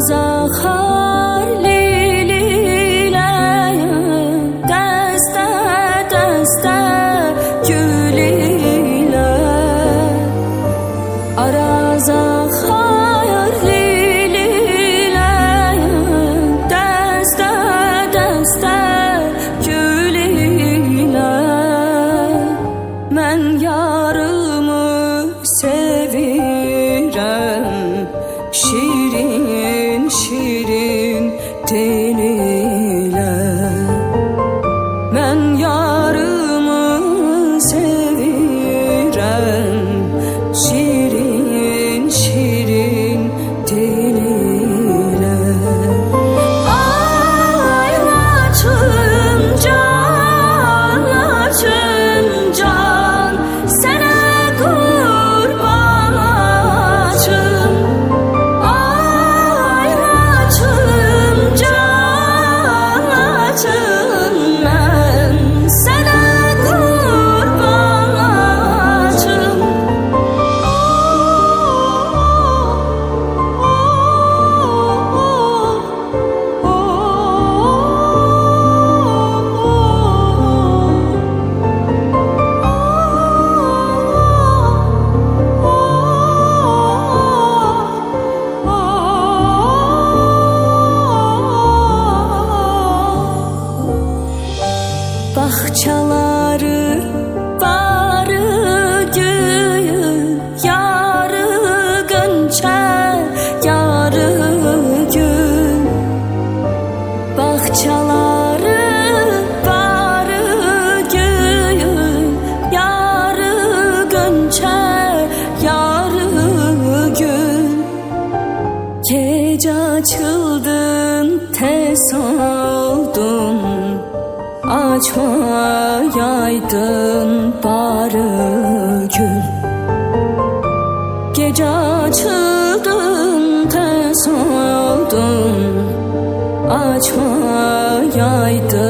zahar liliyle deste deste gül ile ara zahar liliyle deste deste gül ile men yarımı sevirem şirin şirin diliyle men yarımı sevirem şirin şirin diliyle ay açım can sana kurban açım ay açım can ben sana kurban açım bahçaları barı gül yarı gönçe yarı gül bahçaları barı gül yarı gönçe yarı gül gece açıldın tez oldun açmayaydın barı gül gece açıldın tez oldun açmayaydın